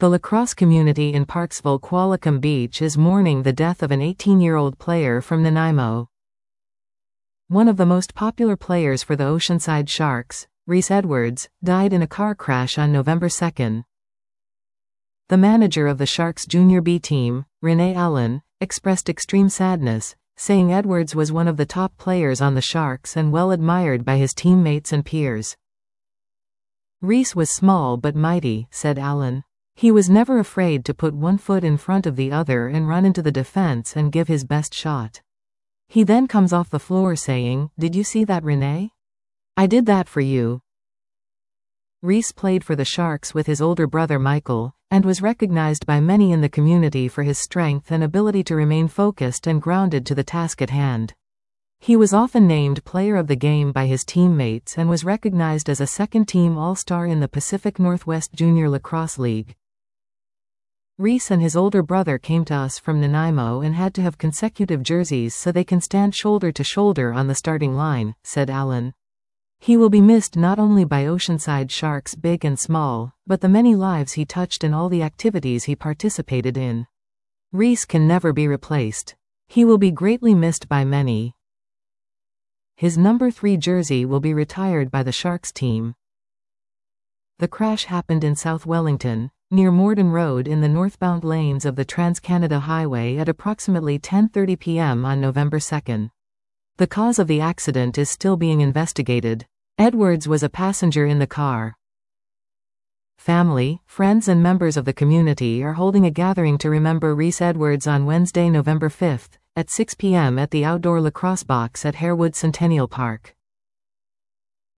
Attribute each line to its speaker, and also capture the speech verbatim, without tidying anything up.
Speaker 1: The lacrosse community in Parksville, Qualicum Beach is mourning the death of an eighteen-year-old player from Nanaimo. One of the most popular players for the Oceanside Sharks, Reese Edwards, died in a car crash on November second. The manager of the Sharks Junior B team, Renee Allen, expressed extreme sadness, saying Edwards was one of the top players on the Sharks and well admired by his teammates and peers. Reese was small but mighty, said Allen. He was never afraid to put one foot in front of the other and run into the defense and give his best shot. He then comes off the floor saying, "Did you see that, Renee? I did that for you." Reese played for the Sharks with his older brother Michael, and was recognized by many in the community for his strength and ability to remain focused and grounded to the task at hand. He was often named Player of the Game by his teammates and was recognized as a second-team All-Star in the Pacific Northwest Junior Lacrosse League. Reese and his older brother came to us from Nanaimo and had to have consecutive jerseys so they can stand shoulder to shoulder on the starting line, said Allen. He will be missed not only by Oceanside Sharks big and small, but the many lives he touched in all the activities he participated in. Reese can never be replaced. He will be greatly missed by many. His number three jersey will be retired by the Sharks team. The crash happened in South Wellington, near Morden Road in the northbound lanes of the Trans-Canada Highway at approximately ten thirty p m on November second. The cause of the accident is still being investigated. Edwards was a passenger in the car. Family, friends and members of the community are holding a gathering to remember Reese Edwards on Wednesday, November fifth, at six p m at the outdoor lacrosse box at Harewood Centennial Park.